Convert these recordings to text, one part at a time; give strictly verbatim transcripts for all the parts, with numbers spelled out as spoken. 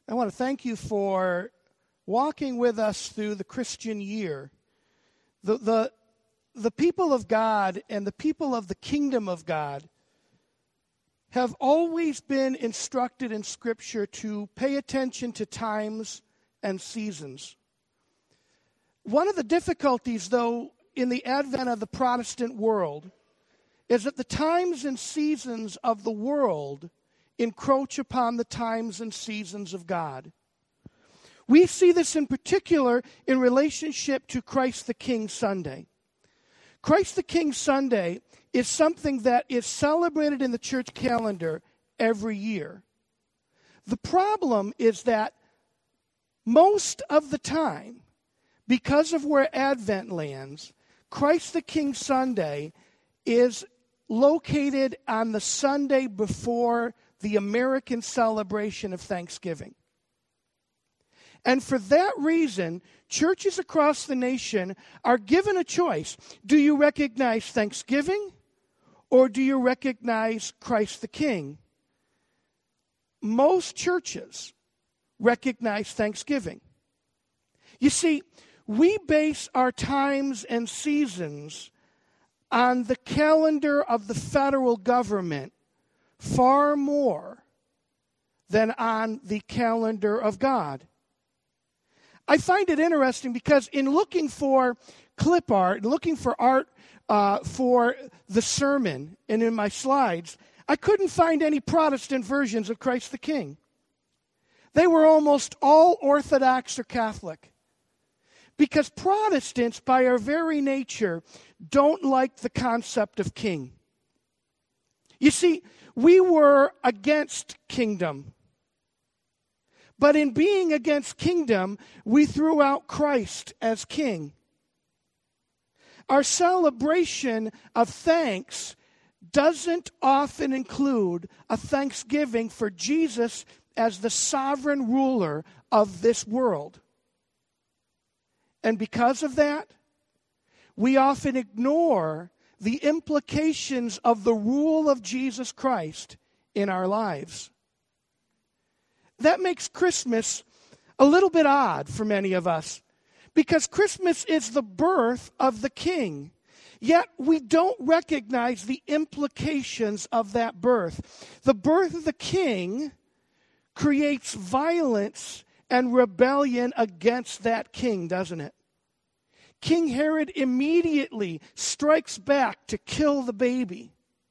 I want to thank you for walking with us through the Christian year. The, the, the people of God and the people of the kingdom of God have always been instructed in Scripture to pay attention to times and seasons. One of the difficulties, though, in the advent of the Protestant world is that the times and seasons of the world encroach upon the times and seasons of God. We see this in particular in relationship to Christ the King Sunday. Christ the King Sunday is something that is celebrated in the church calendar every year. The problem is that most of the time, because of where Advent lands, Christ the King Sunday is located on the Sunday before the American celebration of Thanksgiving. And for that reason, churches across the nation are given a choice. Do you recognize Thanksgiving or do you recognize Christ the King? Most churches recognize Thanksgiving. You see, we base our times and seasons on the calendar of the federal government far more than on the calendar of God. I find it interesting because in looking for clip art, looking for art uh, for the sermon and in my slides, I couldn't find any Protestant versions of Christ the King. They were almost all Orthodox or Catholic. Because Protestants, by our very nature, don't like the concept of king. You see, we were against kingdom. But in being against kingdom, we threw out Christ as king. Our celebration of thanks doesn't often include a thanksgiving for Jesus as the sovereign ruler of this world. And because of that, we often ignore the implications of the rule of Jesus Christ in our lives. That makes Christmas a little bit odd for many of us, because Christmas is the birth of the King. Yet we don't recognize the implications of that birth. The birth of the King creates violence and rebellion against that king, doesn't it? King Herod immediately strikes back to kill the baby.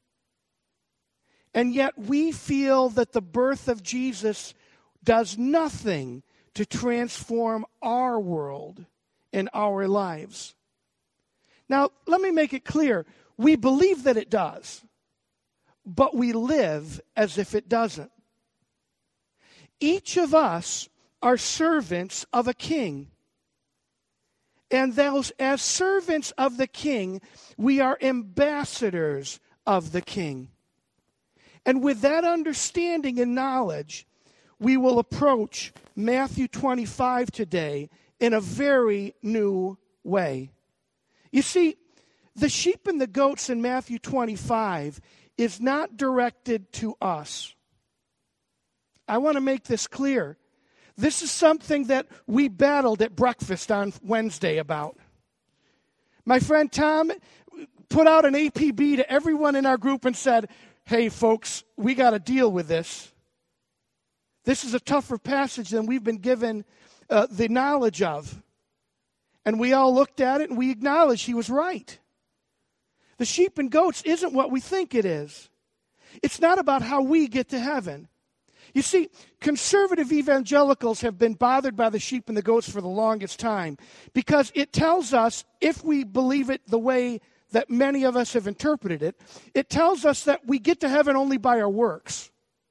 And yet we feel that the birth of Jesus does nothing to transform our world and our lives. Now, let me make it clear. We believe that it does, but we live as if it doesn't. Each of us are servants of a king. And those, as servants of the King, we are ambassadors of the King. And with that understanding and knowledge, we will approach Matthew twenty-five today in a very new way. You see, the sheep and the goats in Matthew twenty-five is not directed to us. I want to make this clear. This is something that we battled at breakfast on Wednesday about. My friend Tom put out an A P B to everyone in our group and said, hey, folks, we got to deal with this. This is a tougher passage than we've been given uh, the knowledge of. And we all looked at it and we acknowledged he was right. The sheep and goats isn't what we think it is. It's not about how we get to heaven. You see, conservative evangelicals have been bothered by the sheep and the goats for the longest time because it tells us, if we believe it the way that many of us have interpreted it, it tells us that we get to heaven only by our works.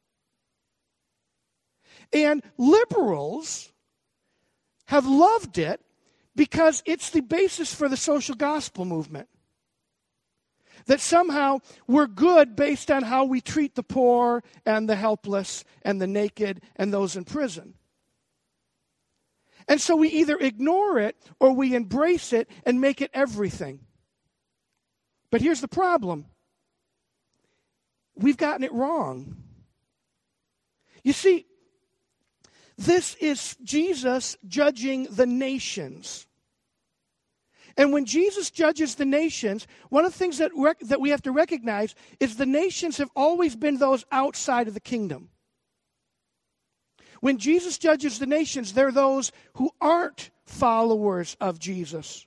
And liberals have loved it because it's the basis for the social gospel movement. That somehow we're good based on how we treat the poor and the helpless and the naked and those in prison. And so we either ignore it or we embrace it and make it everything. But here's the problem. We've gotten it wrong. You see, This is Jesus judging the nations. And when Jesus judges the nations, one of the things that, rec- that we have to recognize is the nations have always been those outside of the kingdom. When Jesus judges the nations, they're those who aren't followers of Jesus.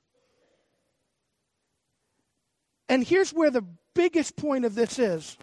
And here's where the biggest point of this is.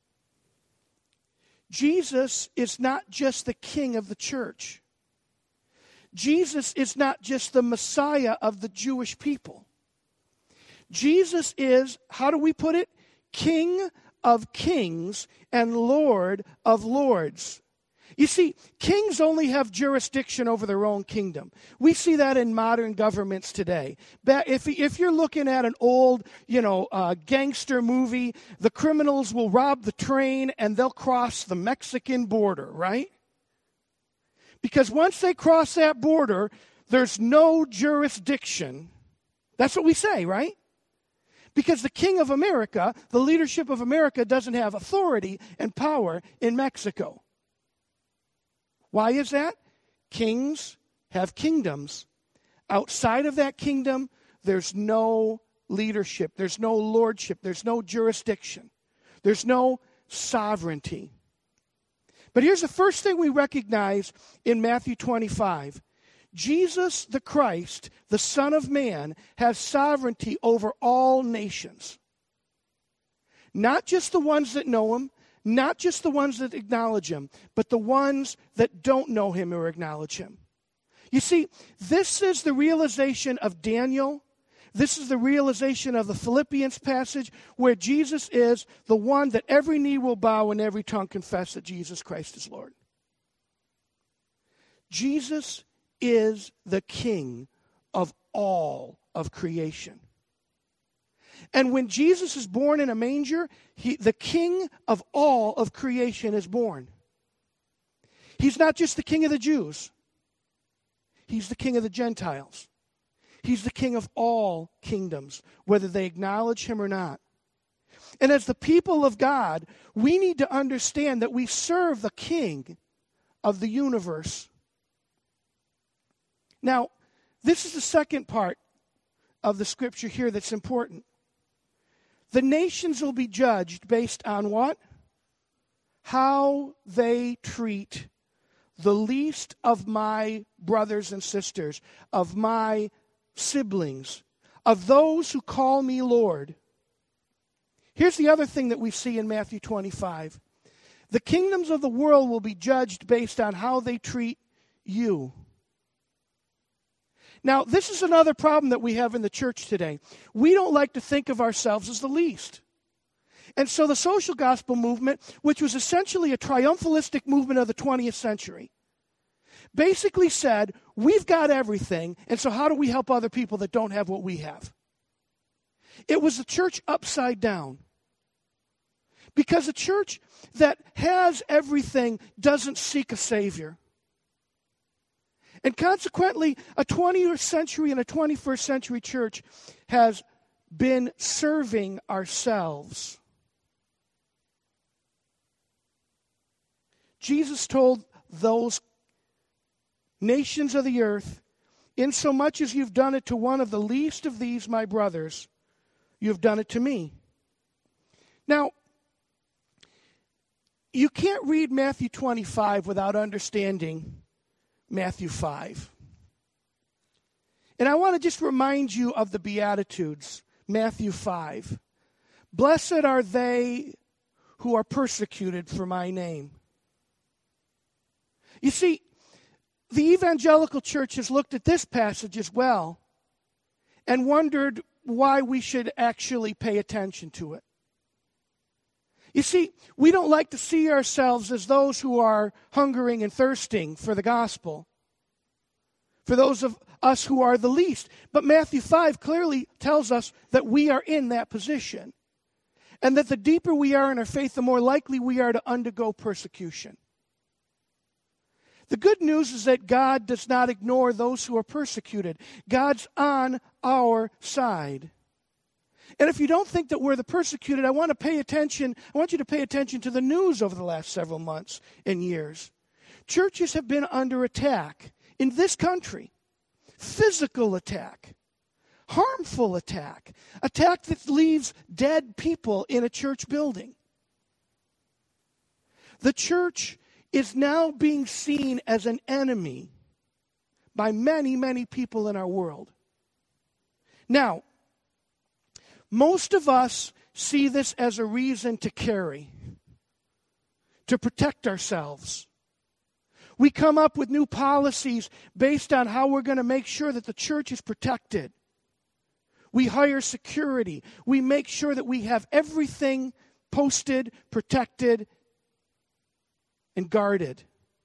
Jesus is not just the king of the church. Jesus is not just the Messiah of the Jewish people. Jesus is, how do we put it? King of kings and Lord of lords. You see, kings only have jurisdiction over their own kingdom. We see that in modern governments today. If, if you're looking at an old, you know, uh, gangster movie, the criminals will rob the train and they'll cross the Mexican border, right? Because once they cross that border, there's no jurisdiction. That's what we say, right? Because the king of America, the leadership of America, doesn't have authority and power in Mexico. Why is that? Kings have kingdoms. Outside of that kingdom, there's no leadership. There's no lordship. There's no jurisdiction. There's no sovereignty. But here's the first thing we recognize in Matthew twenty-five. Jesus the Christ, the Son of Man, has sovereignty over all nations. Not just the ones that know him, not just the ones that acknowledge him, but the ones that don't know him or acknowledge him. You see, this is the realization of Daniel. This is the realization of the Philippians passage where Jesus is the one that every knee will bow and every tongue confess that Jesus Christ is Lord. Jesus is the King of all of creation. And when Jesus is born in a manger, he, the King of all of creation is born. He's not just the King of the Jews. He's the King of the Gentiles. He's the King of all kingdoms, whether they acknowledge him or not. And as the people of God, we need to understand that we serve the King of the universe. Now, this is the second part of the scripture here that's important. The nations will be judged based on what? How they treat the least of my brothers and sisters, of my siblings, of those who call me Lord. Here's the other thing that we see in Matthew twenty-five. The kingdoms of the world will be judged based on how they treat you. Now, this is another problem that we have in the church today. We don't like to think of ourselves as the least. And so the social gospel movement, which was essentially a triumphalistic movement of the twentieth century, basically said, we've got everything, and so how do we help other people that don't have what we have? It was the church upside down. Because a church that has everything doesn't seek a Savior. And consequently, a twentieth century and a twenty-first century church has been serving ourselves. Jesus told those nations of the earth, insomuch as you've done it to one of the least of these, my brothers, you've done it to me. Now, you can't read Matthew twenty-five without understanding Matthew five. And I want to just remind you of the Beatitudes, Matthew five. Blessed are they who are persecuted for my name. You see, the evangelical church has looked at this passage as well and wondered why we should actually pay attention to it. You see, we don't like to see ourselves as those who are hungering and thirsting for the gospel, for those of us who are the least. But Matthew five clearly tells us that we are in that position, and that the deeper we are in our faith, the more likely we are to undergo persecution. The good news is that God does not ignore those who are persecuted. God's on our side. And if you don't think that we're the persecuted, I want to pay attention. I want you to pay attention to the news over the last several months and years. Churches have been under attack in this country. Physical attack, harmful attack, attack that leaves dead people in a church building. The church is now being seen as an enemy by many, many people in our world. Now, most of us see this as a reason to carry, to protect ourselves. We come up with new policies based on how we're going to make sure that the church is protected. We hire security. We make sure that we have everything posted, protected, and guarded.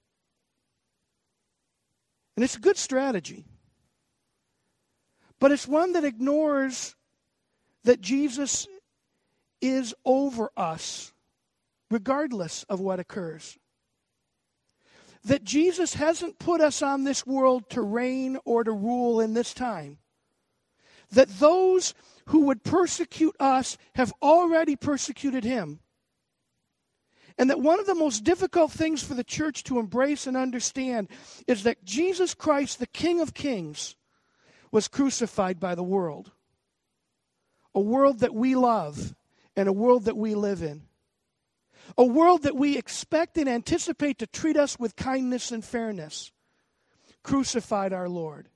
And it's a good strategy. But it's one that ignores that Jesus is over us, regardless of what occurs. That Jesus hasn't put us on this world to reign or to rule in this time. That those who would persecute us have already persecuted him. And that one of the most difficult things for the church to embrace and understand is that Jesus Christ, the King of Kings, was crucified by the world. A world that we love and a world that we live in. A world that we expect and anticipate to treat us with kindness and fairness, crucified our Lord.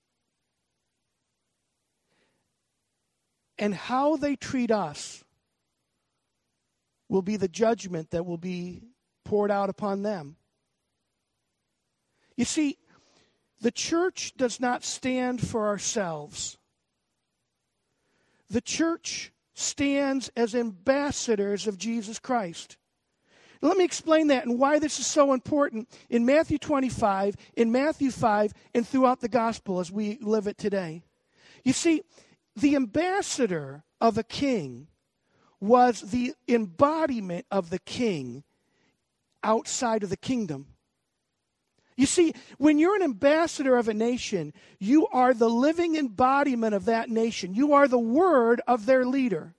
And how they treat us will be the judgment that will be poured out upon them. You see, the church does not stand for ourselves. The church stands as ambassadors of Jesus Christ. Let me explain that and why this is so important in Matthew twenty-five, in Matthew five, and throughout the gospel as we live it today. You see, the ambassador of a king was the embodiment of the king outside of the kingdom. You see, when you're an ambassador of a nation, you are the living embodiment of that nation. You are the word of their leader.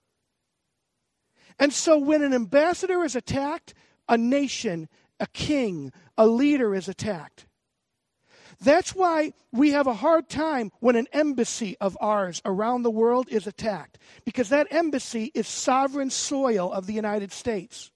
And so when an ambassador is attacked, a nation, a king, a leader is attacked. That's why we have a hard time when an embassy of ours around the world is attacked, because that embassy is sovereign soil of the United States.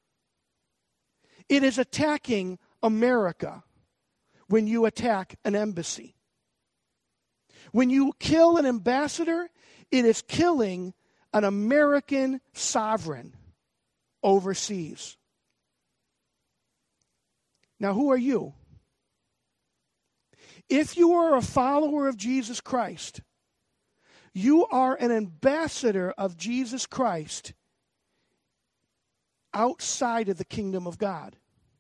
It is attacking America when you attack an embassy. When you kill an ambassador, it is killing an American sovereign overseas. Now, who are you? If you are a follower of Jesus Christ, you are an ambassador of Jesus Christ outside of the kingdom of God.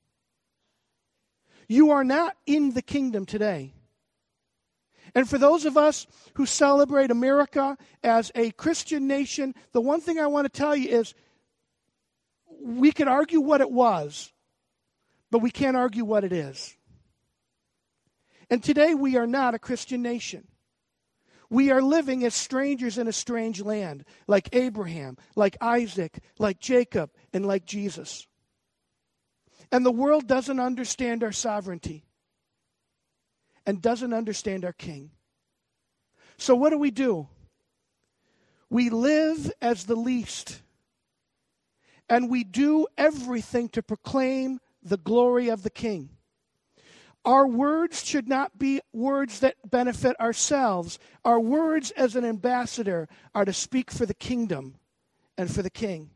You are not in the kingdom today. And for those of us who celebrate America as a Christian nation, the one thing I want to tell you is we can argue what it was, but we can't argue what it is. And today we are not a Christian nation. We are living as strangers in a strange land, like Abraham, like Isaac, like Jacob, and like Jesus. And the world doesn't understand our sovereignty and doesn't understand our king. So what do we do? We live as the least, and we do everything to proclaim the glory of the king. Our words should not be words that benefit ourselves. Our words as an ambassador are to speak for the kingdom and for the king.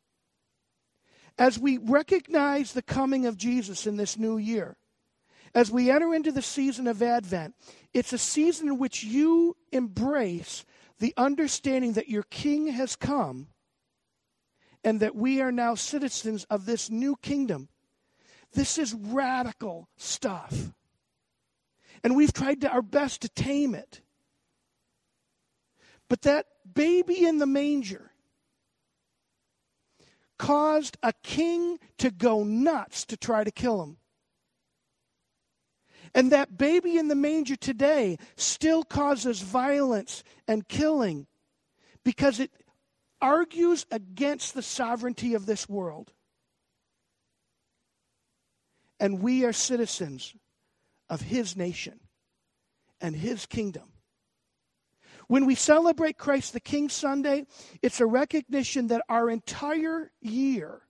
As we recognize the coming of Jesus in this new year, as we enter into the season of Advent, it's a season in which you embrace the understanding that your king has come and that we are now citizens of this new kingdom. This is radical stuff. And we've tried to, our best to tame it. But that baby in the manger caused a king to go nuts to try to kill him. And that baby in the manger today still causes violence and killing because it argues against the sovereignty of this world. And we are citizens of his nation and his kingdom. When we celebrate Christ the King Sunday, it's a recognition that our entire year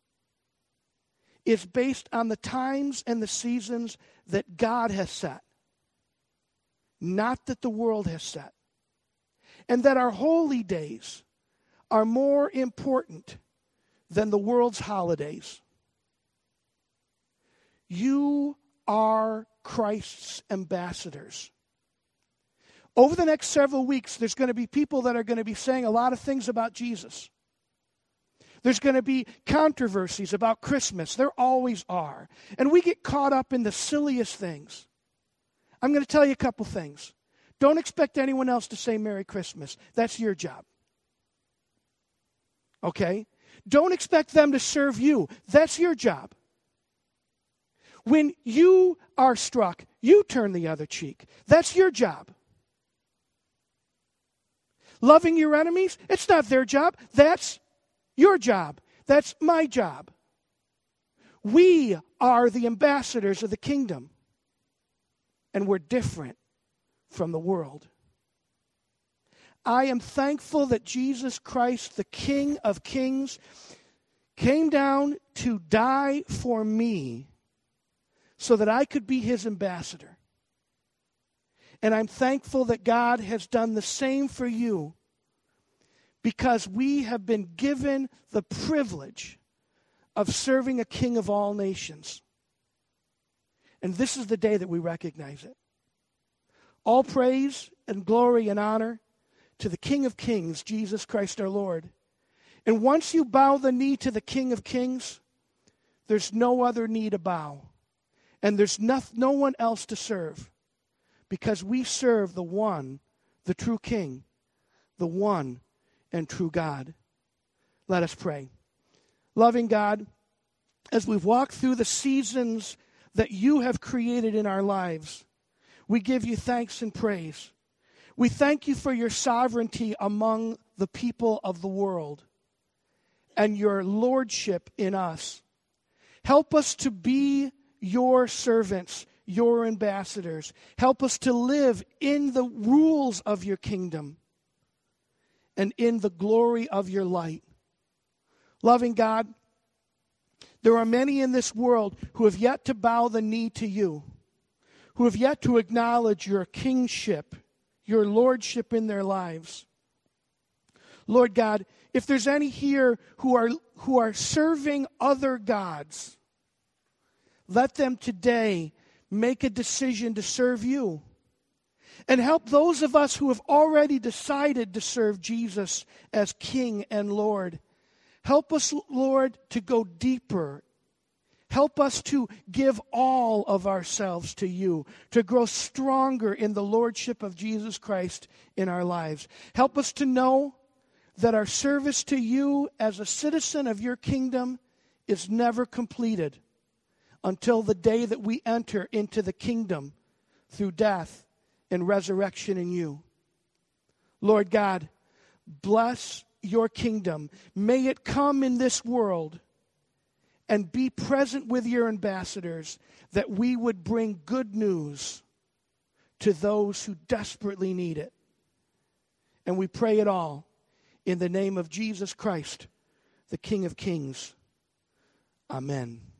is based on the times and the seasons that God has set, not that the world has set. And that our holy days are more important than the world's holidays. You are Christ's ambassadors. Over the next several weeks, there's going to be people that are going to be saying a lot of things about Jesus. There's going to be controversies about Christmas. There always are. And we get caught up in the silliest things. I'm going to tell you a couple things. Don't expect anyone else to say Merry Christmas. That's your job. Okay? Don't expect them to serve you. That's your job. When you are struck, you turn the other cheek. That's your job. Loving your enemies, it's not their job. That's your job. That's my job. We are the ambassadors of the kingdom. And we're different from the world. I am thankful that Jesus Christ, the King of Kings, came down to die for me so that I could be his ambassador. And I'm thankful that God has done the same for you because we have been given the privilege of serving a King of all nations. And this is the day that we recognize it. All praise and glory and honor to the King of Kings, Jesus Christ our Lord. And once you bow the knee to the King of Kings, there's no other knee to bow. And there's no, no one else to serve. Because we serve the one, the true King, the one and true God. Let us pray. Loving God, as we've walked through the seasons that you have created in our lives, we give you thanks and praise. We thank you for your sovereignty among the people of the world and your lordship in us. Help us to be your servants, your ambassadors. Help us to live in the rules of your kingdom and in the glory of your light. Loving God, there are many in this world who have yet to bow the knee to you, who have yet to acknowledge your kingship, your lordship in their lives. Lord God, if there's any here who are who are serving other gods, let them today make a decision to serve you. And help those of us who have already decided to serve Jesus as King and Lord. Help us, Lord, to go deeper. Help us to give all of ourselves to you, to grow stronger in the lordship of Jesus Christ in our lives. Help us to know that our service to you as a citizen of your kingdom is never completed until the day that we enter into the kingdom through death and resurrection in you. Lord God, bless your kingdom. May it come in this world and be present with your ambassadors, that we would bring good news to those who desperately need it. And we pray it all in the name of Jesus Christ, the King of Kings. Amen.